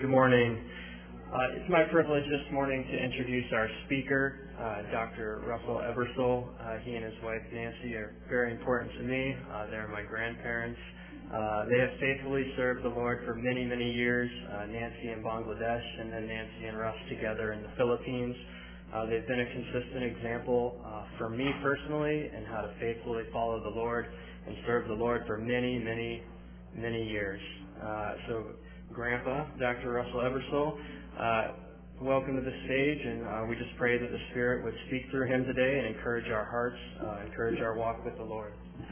Good morning. It's my privilege this morning to introduce our speaker, Dr. Russell Ebersole. He and his wife Nancy are very important to me. They're my grandparents. They have faithfully served the Lord for many, many years, Nancy in Bangladesh and then Nancy and Russ together in the Philippines. They've been a consistent example for me personally in how to faithfully follow the Lord and serve the Lord for many, many, many years. So Grandpa, Dr. Russell Ebersole, welcome to the stage, and we just pray that the Spirit would speak through him today and encourage our hearts, encourage our walk with the Lord.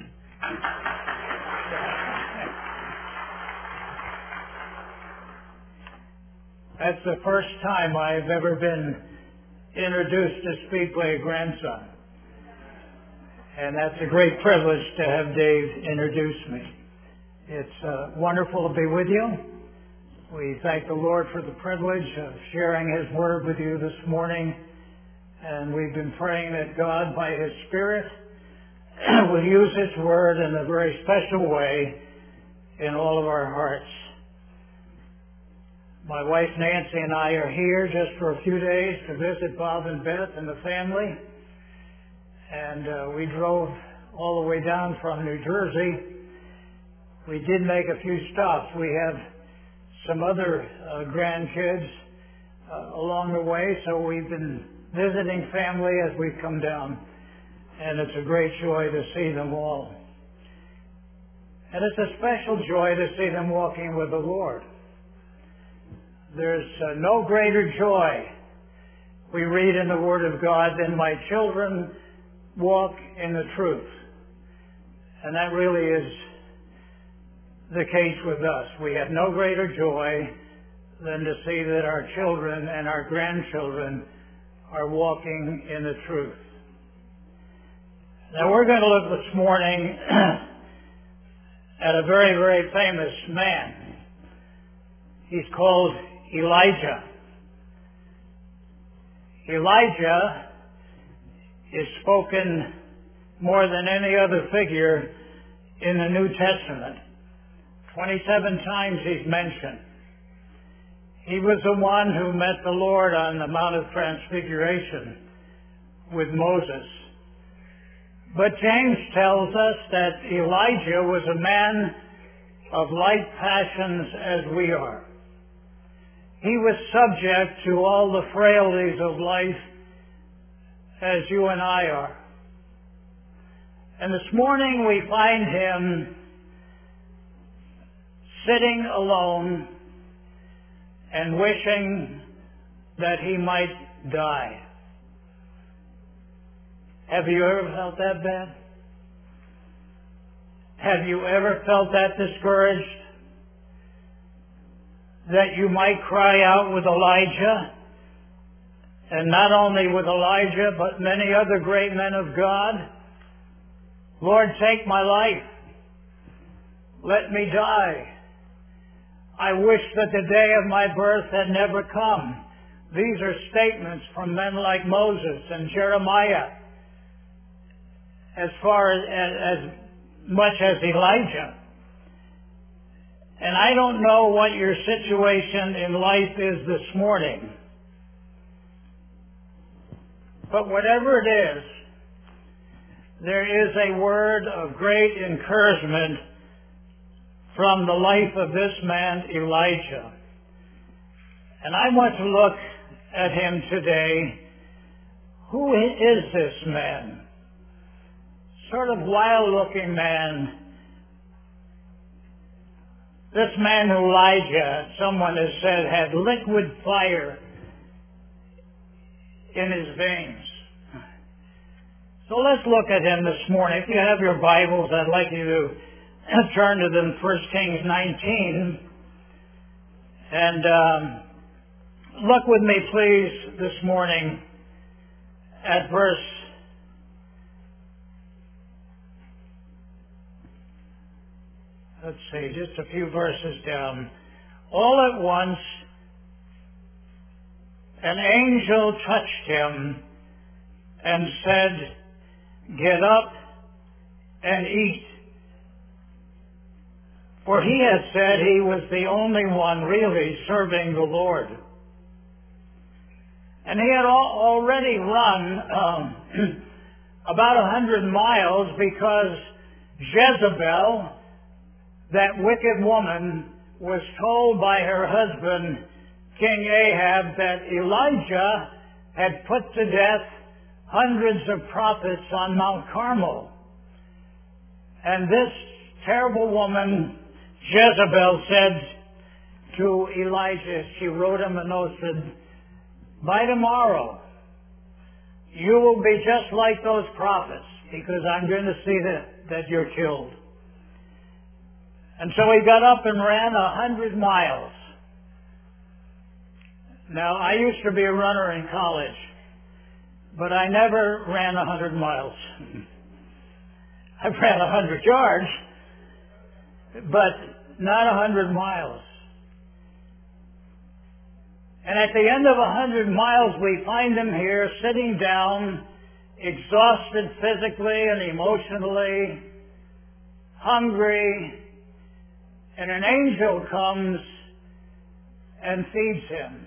That's the first time I've ever been introduced to speak by a grandson. And that's a great privilege to have Dave introduce me. It's wonderful to be with you. We thank the Lord for the privilege of sharing His Word with you this morning. And we've been praying that God, by His Spirit, will use His Word in a very special way in all of our hearts. My wife Nancy and I are here just for a few days to visit Bob and Beth and the family. And we drove all the way down from New Jersey. We did make a few stops. We have some other grandkids along the way, so we've been visiting family as we've come down. And it's a great joy to see them all. And it's a special joy to see them walking with the Lord. There's no greater joy, we read in the Word of God, than my children walk in the truth. And that really is the case with us. We have no greater joy than to see that our children and our grandchildren are walking in the truth. Now we're going to look this morning at a very, very famous man. He's called Elijah. Elijah is spoken more than any other figure in the New Testament. 27 times he's mentioned. He was the one who met the Lord on the Mount of Transfiguration with Moses. But James tells us that Elijah was a man of like passions as we are. He was subject to all the frailties of life as you and I are. And this morning we find him sitting alone and wishing that he might die. Have you ever felt that bad? Have you ever felt that discouraged? That you might cry out with Elijah, and not only with Elijah, but many other great men of God, Lord, take my life. Let me die. I wish that the day of my birth had never come. These are statements from men like Moses and Jeremiah, as much as Elijah. And I don't know what your situation in life is this morning, but whatever it is, there is a word of great encouragement from the life of this man, Elijah. And I want to look at him today. Who is this man? Sort of wild-looking man. This man Elijah, someone has said, had liquid fire in his veins. So let's look at him this morning. If you have your Bibles, I'd like you to turn to them, 1 Kings 19. And look with me, please, this morning at verse 7. Just a few verses down. All at once, an angel touched him and said, "Get up and eat." For he had said he was the only one really serving the Lord. And he had already run about 100 miles because Jezebel, that wicked woman, was told by her husband, King Ahab, that Elijah had put to death hundreds of prophets on Mount Carmel. And this terrible woman, Jezebel, said to Elijah, she wrote him a note, said, by tomorrow, you will be just like those prophets, because I'm going to see that you're killed. And so he got up and ran 100 miles. Now, I used to be a runner in college, but I never ran 100 miles. I ran 100 yards, but not 100 miles. And at the end of 100 miles, we find him here sitting down, exhausted physically and emotionally, hungry, and an angel comes and feeds him.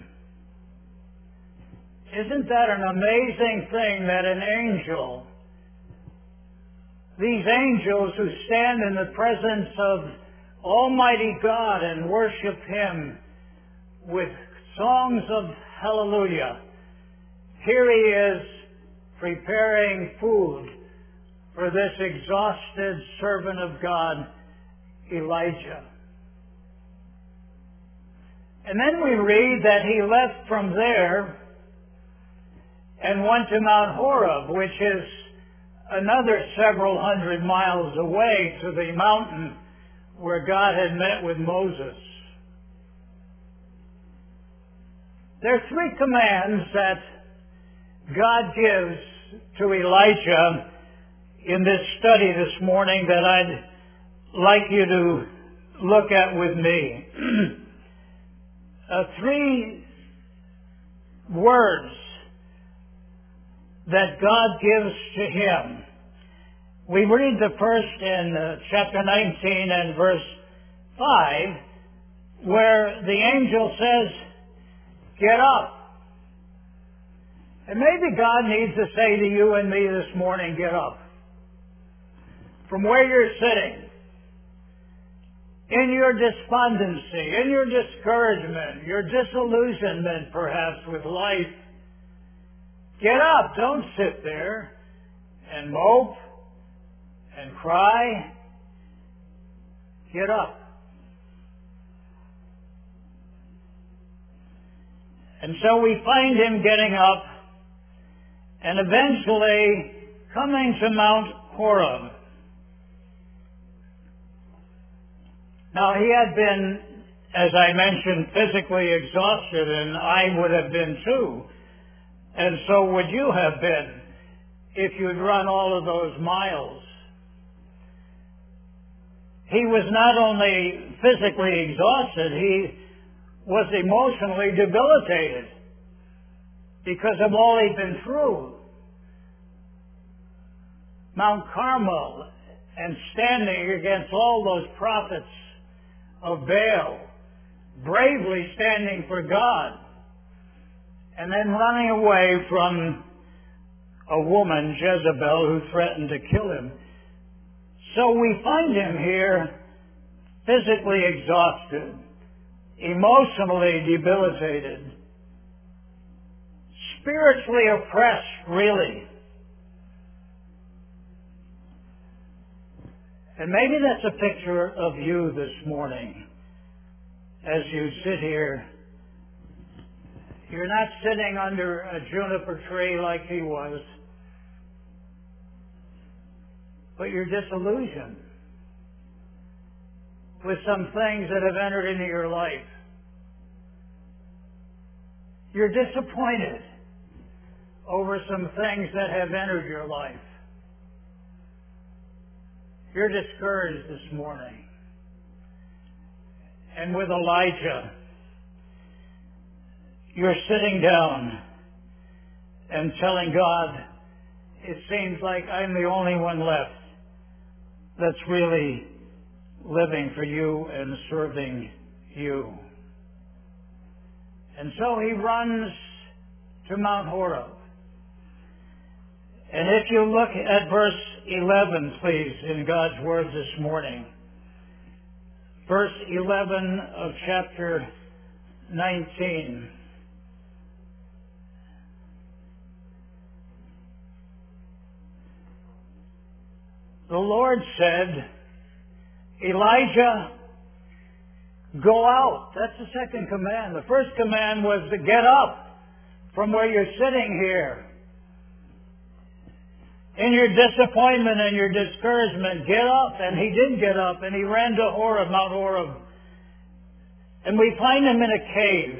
Isn't that an amazing thing that an angel, these angels who stand in the presence of Almighty God and worship Him with songs of hallelujah, here he is preparing food for this exhausted servant of God, Elijah. And then we read that he left from there and went to Mount Horeb, which is another several hundred miles away, to the mountain where God had met with Moses. There are three commands that God gives to Elijah in this study this morning that I'd like you to look at with me. Three words that God gives to him. We read the first in chapter 19 and verse 5, where the angel says, get up. And maybe God needs to say to you and me this morning, get up. From where you're sitting, in your despondency, in your discouragement, your disillusionment perhaps with life, get up. Don't sit there and mope and cry. Get up. And so we find him getting up and eventually coming to Mount Horeb. Now, he had been, as I mentioned, physically exhausted, and I would have been too. And so would you have been if you'd run all of those miles. He was not only physically exhausted, he was emotionally debilitated because of all he'd been through. Mount Carmel, and standing against all those prophets of Baal, bravely standing for God, and then running away from a woman, Jezebel, who threatened to kill him. So we find him here physically exhausted, emotionally debilitated, spiritually oppressed, really. And maybe that's a picture of you this morning as you sit here. You're not sitting under a juniper tree like he was, but you're disillusioned with some things that have entered into your life. You're disappointed over some things that have entered your life. You're discouraged this morning. And with Elijah, you're sitting down and telling God, it seems like I'm the only one left that's really living for you and serving you. And so he runs to Mount Horeb. And if you look at verse 11, please, in God's Word this morning. Verse 11 of chapter 19. The Lord said, Elijah, go out. That's the second command. The first command was to get up from where you're sitting here. In your disappointment and your discouragement, get up. And he did get up, and he ran to Horeb, Mount Horeb. And we find him in a cave.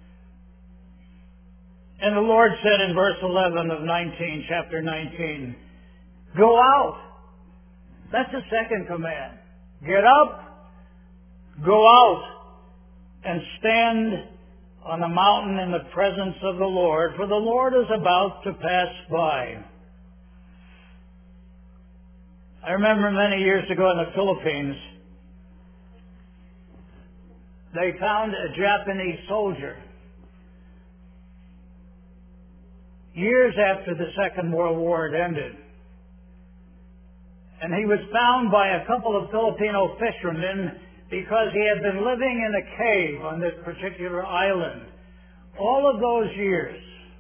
And the Lord said in verse 11 of chapter 19, go out. That's the second command. Get up, go out, and stand on the mountain in the presence of the Lord, for the Lord is about to pass by. I remember many years ago in the Philippines, they found a Japanese soldier years after the Second World War had ended. And he was found by a couple of Filipino fishermen because he had been living in a cave on this particular island all of those years.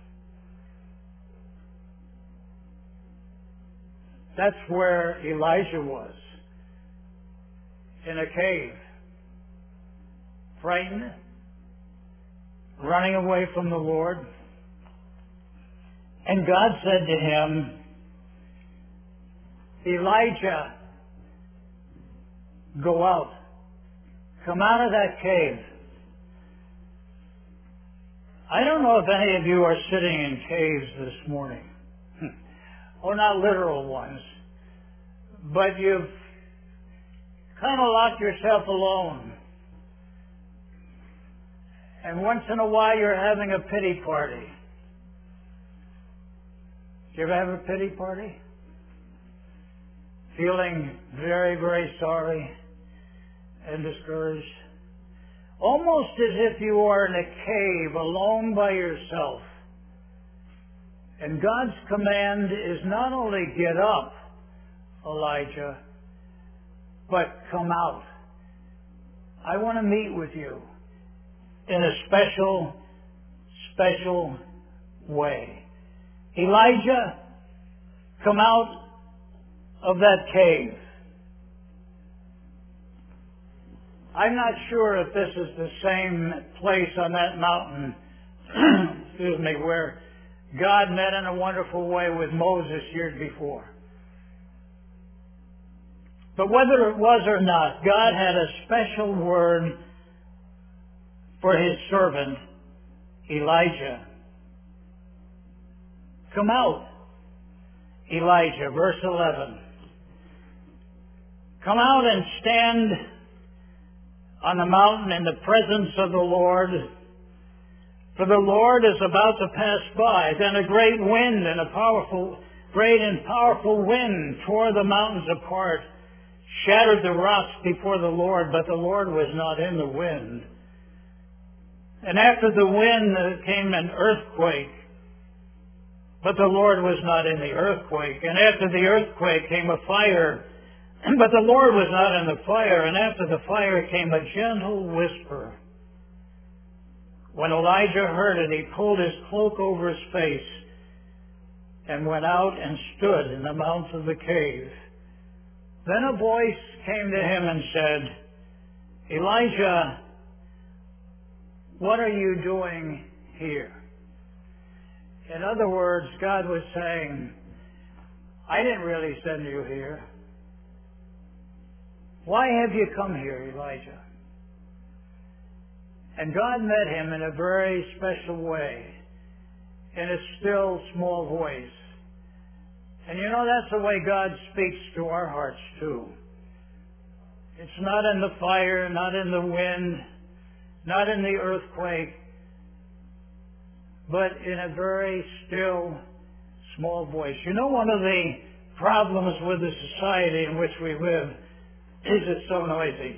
That's where Elijah was, in a cave, frightened, running away from the Lord. And God said to him, Elijah, go out. Come out of that cave. I don't know if any of you are sitting in caves this morning. Oh, not literal ones. But you've kind of locked yourself alone. And once in a while you're having a pity party. Do you ever have a pity party? Feeling very, very sorry and discouraged. Almost as if you are in a cave alone by yourself. And God's command is not only get up, Elijah, but come out. I want to meet with you in a special way. Elijah, come out of that cave. I'm not sure if this is the same place on that mountain, excuse me, where God met in a wonderful way with Moses years before. But whether it was or not, God had a special word for his servant, Elijah. Come out, Elijah, verse 11. Come out and stand on the mountain in the presence of the Lord, for the Lord is about to pass by. Then a great wind and great and powerful wind tore the mountains apart, shattered the rocks before the Lord, but the Lord was not in the wind. And after the wind came an earthquake, but the Lord was not in the earthquake. And after the earthquake came a fire, but the Lord was not in the fire. And after the fire came a gentle whisper. When Elijah heard it, he pulled his cloak over his face and went out and stood in the mouth of the cave. Then a voice came to him and said, Elijah, what are you doing here? In other words, God was saying, I didn't really send you here. Why have you come here, Elijah? And God met him in a very special way, in a still, small voice. And you know, that's the way God speaks to our hearts, too. It's not in the fire, not in the wind, not in the earthquake, but in a very still, small voice. You know, one of the problems with the society in which we live Is it so noisy?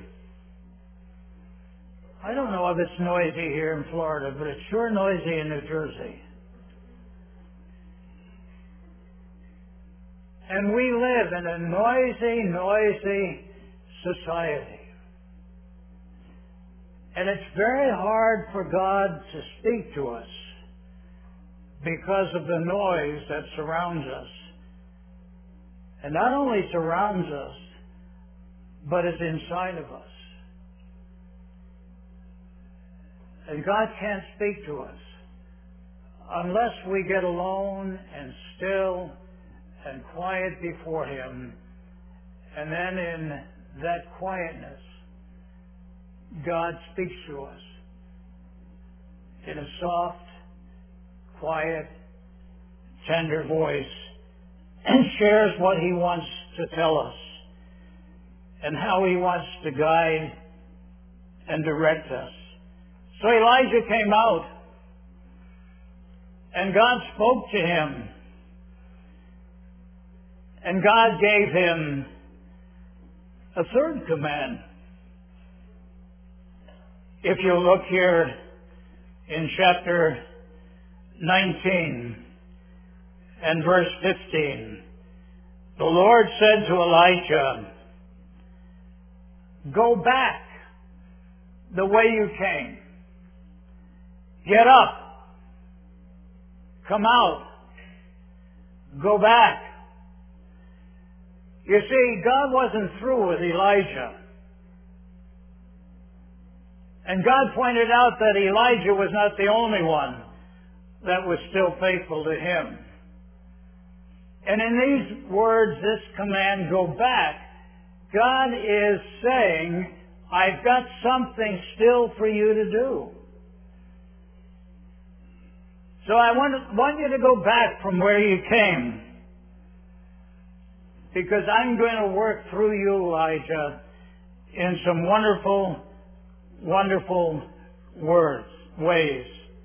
I don't know if it's noisy here in Florida, but it's sure noisy in New Jersey. And we live in a noisy society. And it's very hard for God to speak to us because of the noise that surrounds us. And not only surrounds us, but is inside of us. And God can't speak to us unless we get alone and still and quiet before Him. And then in that quietness, God speaks to us in a soft, quiet, tender voice and shares what He wants to tell us and how He wants to guide and direct us. So Elijah came out and God spoke to him. And God gave him a third command. If you look here in chapter 19 and verse 15, the Lord said to Elijah, "Go back the way you came. Get up. Come out. Go back." You see, God wasn't through with Elijah. And God pointed out that Elijah was not the only one that was still faithful to Him. And in these words, this command, "Go back," God is saying, I've got something still for you to do. So I want you to go back from where you came. Because I'm going to work through you, Elijah, in some wonderful, wonderful ways.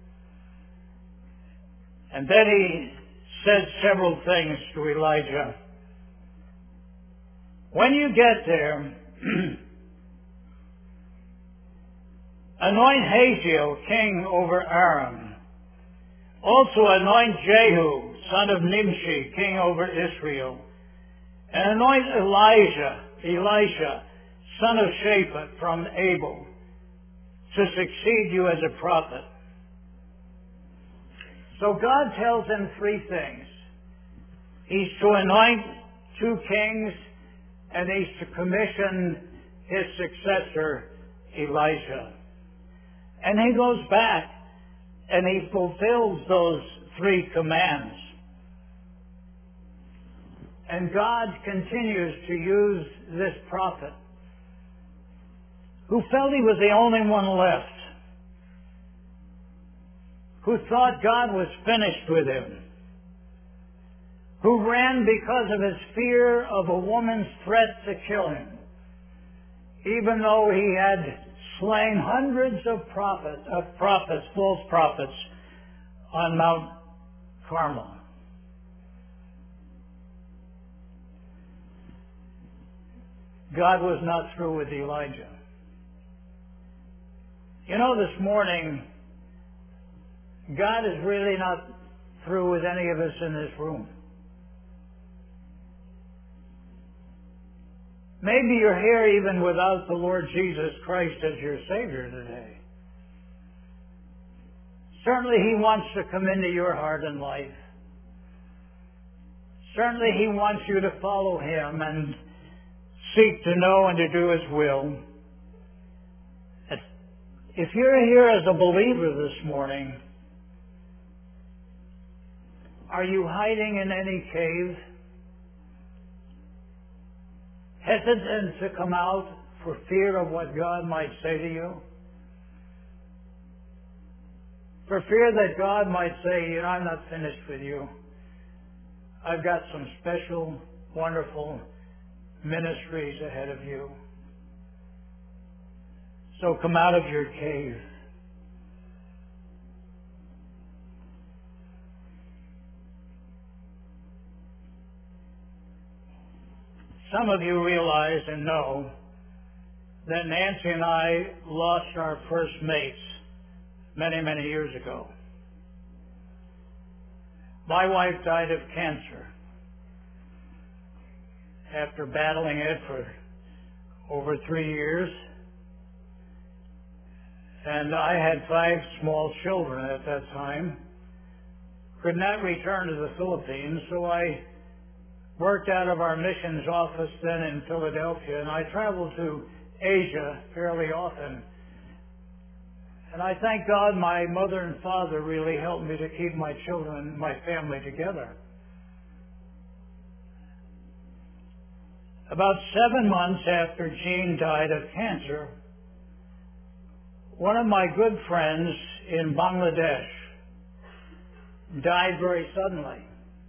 And then He said several things to Elijah. When you get there, anoint Hazael king over Aram. Also anoint Jehu, son of Nimshi, king over Israel. And anoint Elisha, son of Shaphat from Abel, to succeed you as a prophet. So God tells him three things. He's to anoint 2 kings, and He's to commission His successor, Elisha. And He goes back and He fulfills those 3 commands. And God continues to use this prophet, who felt he was the only one left, who thought God was finished with him, who ran because of his fear of a woman's threat to kill him, even though he had slain hundreds of false prophets on Mount Carmel. God was not through with Elijah. You know, this morning, God is really not through with any of us in this room. Maybe you're here even without the Lord Jesus Christ as your Savior today. Certainly He wants to come into your heart and life. Certainly He wants you to follow Him and seek to know and to do His will. If you're here as a believer this morning, are you hiding in any cave? Hesitant to come out for fear of what God might say to you? For fear that God might say, I'm not finished with you. I've got some special, wonderful ministries ahead of you. So come out of your cave. Some of you realize and know that Nancy and I lost our first mates many, many years ago. My wife died of cancer after battling it for over 3 years. And I had 5 small children at that time. Could not return to the Philippines, so I worked out of our missions office then in Philadelphia, and I traveled to Asia fairly often. And I thank God my mother and father really helped me to keep my children and my family together. About 7 months after Jean died of cancer, one of my good friends in Bangladesh died very suddenly.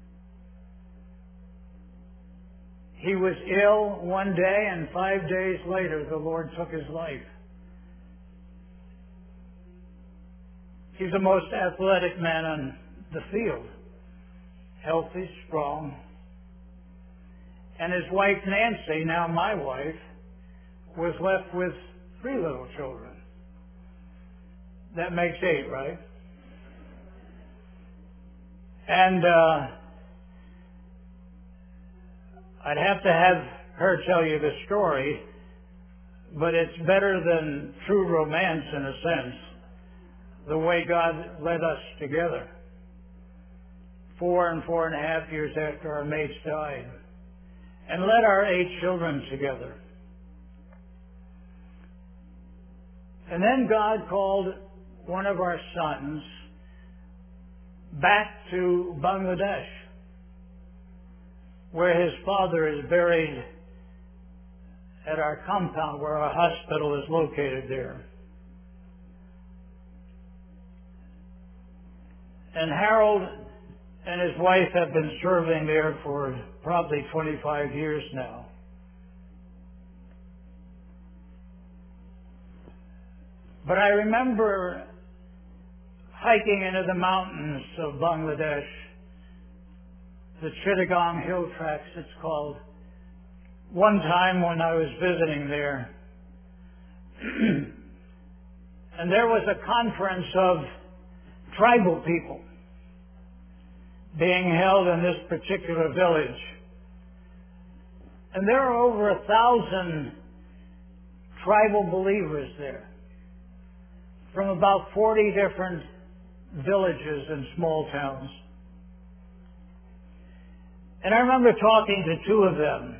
He was ill one day, and 5 days later the Lord took his life. He's the most athletic man on the field, healthy, strong. And his wife Nancy, now my wife, was left with 3 little children. That makes 8, right? And I'd have to have her tell you the story, but it's better than true romance in a sense, the way God led us together 4 and 4.5 years after our mates died, and led our 8 children together. And then God called one of our sons back to Bangladesh, where his father is buried at our compound, where our hospital is located there. And Harold and his wife have been serving there for probably 25 years now. But I remember hiking into the mountains of Bangladesh, the Chittagong Hill Tracts it's called, one time when I was visiting there. And there was a conference of tribal people being held in this particular village. And there are over 1,000 tribal believers there from about 40 different villages and small towns. And I remember talking to 2 of them.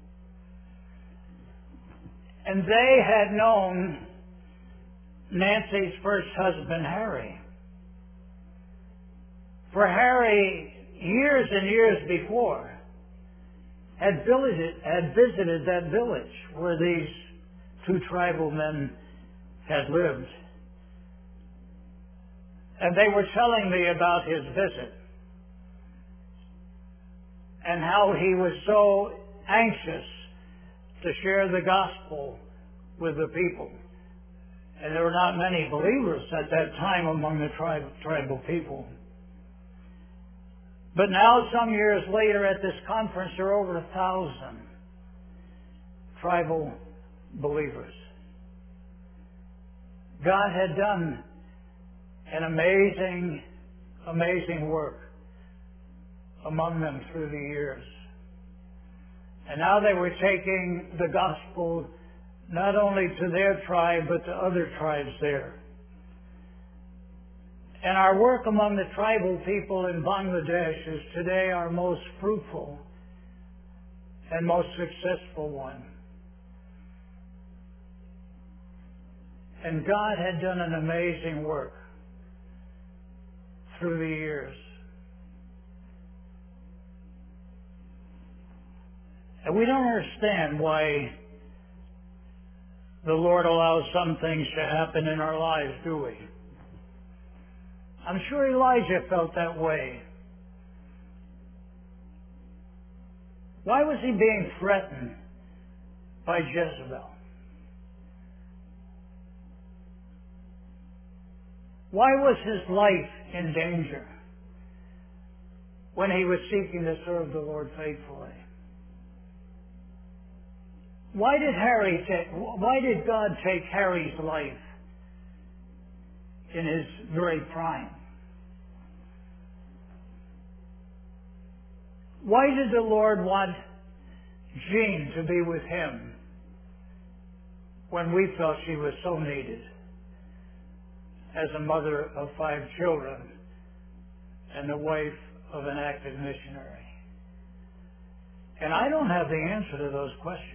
And they had known Nancy's first husband, Harry. For Harry, years and years before, had visited that village where these 2 tribal men had lived. And they were telling me about his visit and how he was so anxious to share the gospel with the people. And there were not many believers at that time among the tribal people. But now, some years later, at this conference, there are over 1,000 tribal believers. God had done an amazing, amazing work among them through the years. And now they were taking the gospel not only to their tribe, but to other tribes there. And our work among the tribal people in Bangladesh is today our most fruitful and most successful one. And God had done an amazing work through the years. And we don't understand why the Lord allows some things to happen in our lives, do we? I'm sure Elijah felt that way. Why was he being threatened by Jezebel? Why was his life in danger when he was seeking to serve the Lord faithfully? Why did God take Harry's life in his very prime? Why did the Lord want Jean to be with him when we felt she was so needed as a mother of 5 children and the wife of an active missionary? And I don't have the answer to those questions.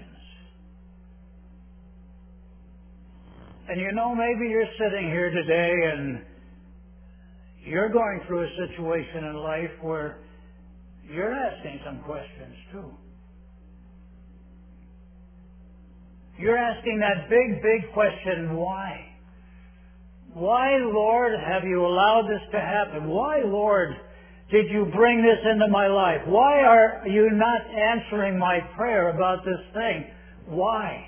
And you know, maybe you're sitting here today and you're going through a situation in life where you're asking some questions too. You're asking that big, big question, why? Why, Lord, have you allowed this to happen? Why, Lord, did you bring this into my life? Why are you not answering my prayer about this thing? Why?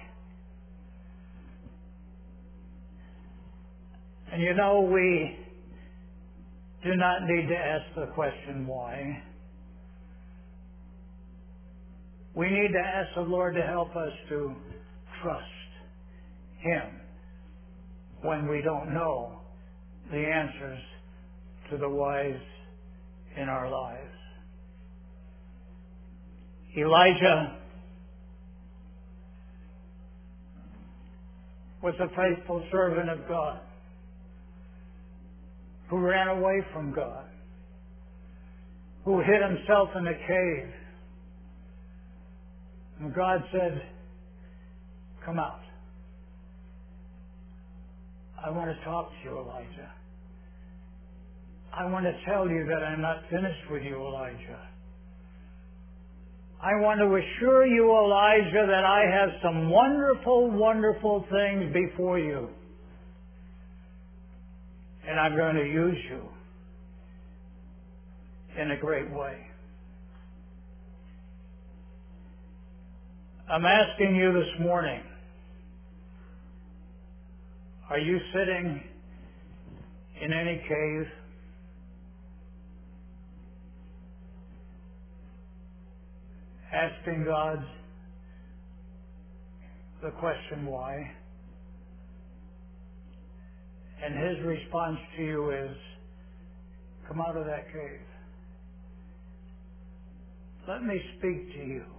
And you know, we do not need to ask the question why. We need to ask the Lord to help us to trust Him when we don't know the answers to the whys in our lives. Elijah was a faithful servant of God who ran away from God, who hid himself in a cave. And God said, "Come out. I want to talk to you, Elijah. I want to tell you that I'm not finished with you, Elijah. I want to assure you, Elijah, that I have some wonderful, wonderful things before you. And I'm going to use you in a great way." I'm asking you this morning, are you sitting in any cave? Asking God the question why? And His response to you is, come out of that cave. Let me speak to you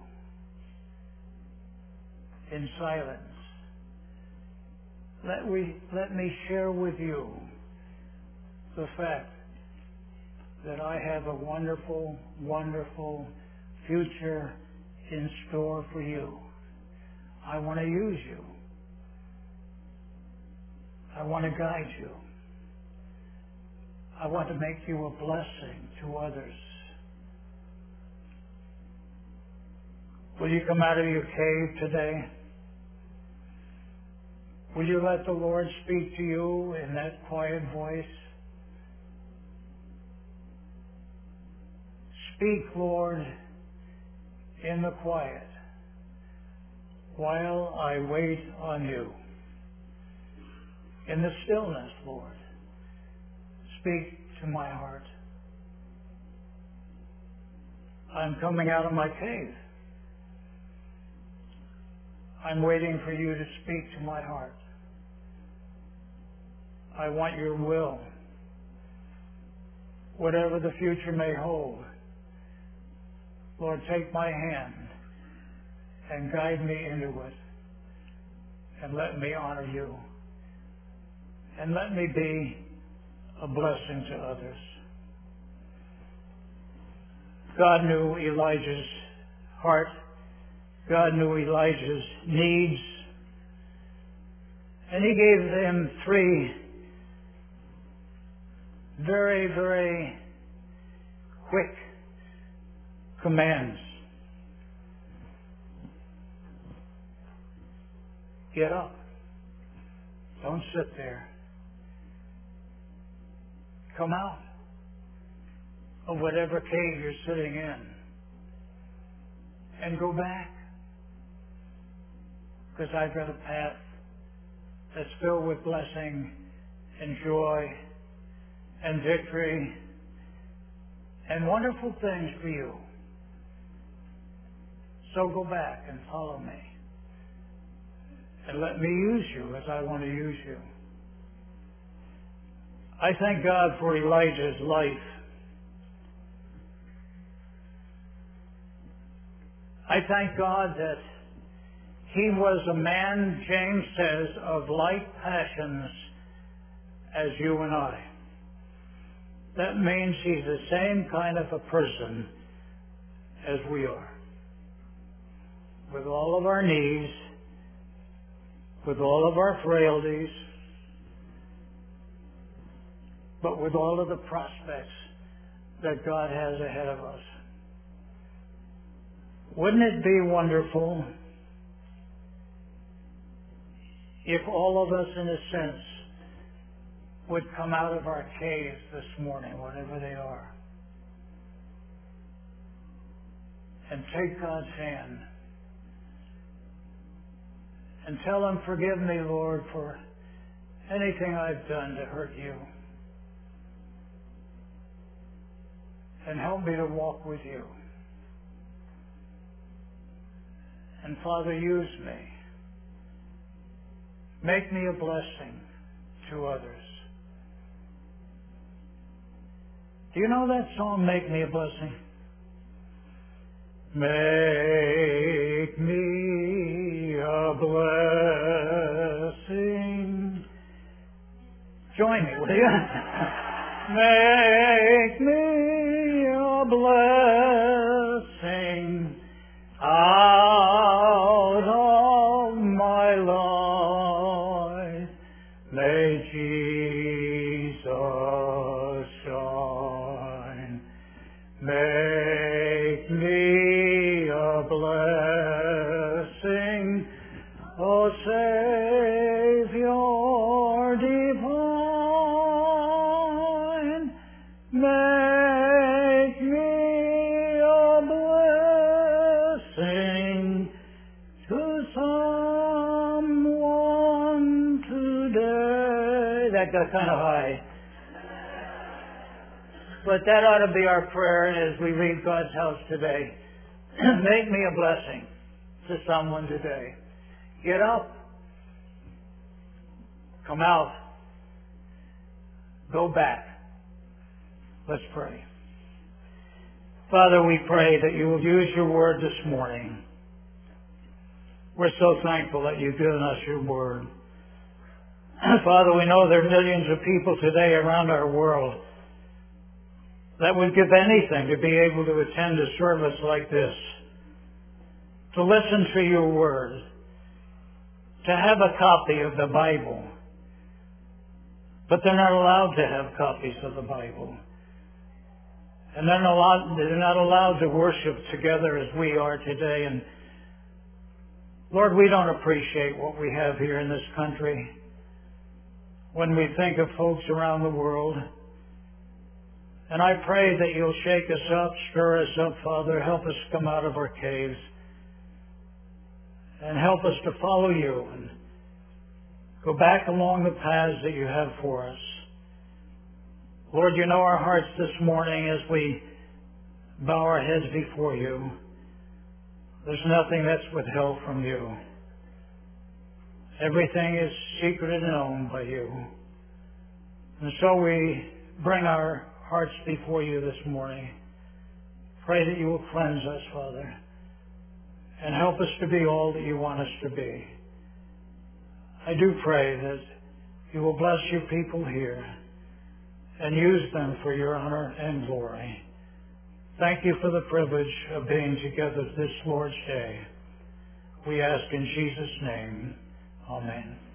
in silence. Let me share with you the fact that I have a wonderful, wonderful future in store for you. I want to use you. I want to guide you. I want to make you a blessing to others. Will you come out of your cave today? Will you let the Lord speak to you in that quiet voice? Speak, Lord, in the quiet, while I wait on you. In the stillness, Lord, speak to my heart. I'm coming out of my cave. I'm waiting for you to speak to my heart. I want your will. Whatever the future may hold, Lord, take my hand and guide me into it. And let me honor you. And let me be a blessing to others. God knew Elijah's heart. God knew Elijah's needs. And He gave him 3 very, very quick commands. Get up. Don't sit there. Come out of whatever cave you're sitting in and go back. Because I've got a path that's filled with blessing and joy and victory and wonderful things for you. So go back and follow me. and let me use you as I want to use you. I thank God for Elijah's life. I thank God that he was a man, James says, of like passions as you and I. That means he's the same kind of a person as we are. With all of our needs, with all of our frailties, but with all of the prospects that God has ahead of us. Wouldn't it be wonderful if all of us, in a sense, would come out of our caves this morning, whatever they are, and take God's hand and tell Him, forgive me, Lord, for anything I've done to hurt you. And help me to walk with you. And Father, use me. Make me a blessing to others. Do you know that song, Make Me a Blessing? Make me a blessing. Join me, will you? Make me a blessing out of my life. May Jesus shine. Make me a blessing, O Savior divine. Make me a blessing to someone today. That got kind of high. But that ought to be our prayer as we leave God's house today. Make me a blessing to someone today. Get up. Come out. Go back. Let's pray. Father, we pray that you will use your word this morning. We're so thankful that you've given us your word. Father, we know there are millions of people today around our world that would give anything to be able to attend a service like this, to listen to your word, to have a copy of the Bible. But they're not allowed to have copies of the Bible. And they're not allowed to worship together as we are today. And Lord, we don't appreciate what we have here in this country when we think of folks around the world. And I pray that you'll shake us up, stir us up, Father. Help us come out of our caves. And help us to follow you and go back along the paths that you have for us. Lord, you know our hearts this morning as we bow our heads before you. There's nothing that's withheld from you. Everything is secret and known by you. And so we bring our hearts before you this morning. Pray that you will cleanse us, Father, and help us to be all that you want us to be. I do pray that you will bless your people here and use them for your honor and glory. Thank you for the privilege of being together this Lord's Day. We ask in Jesus' name. Amen.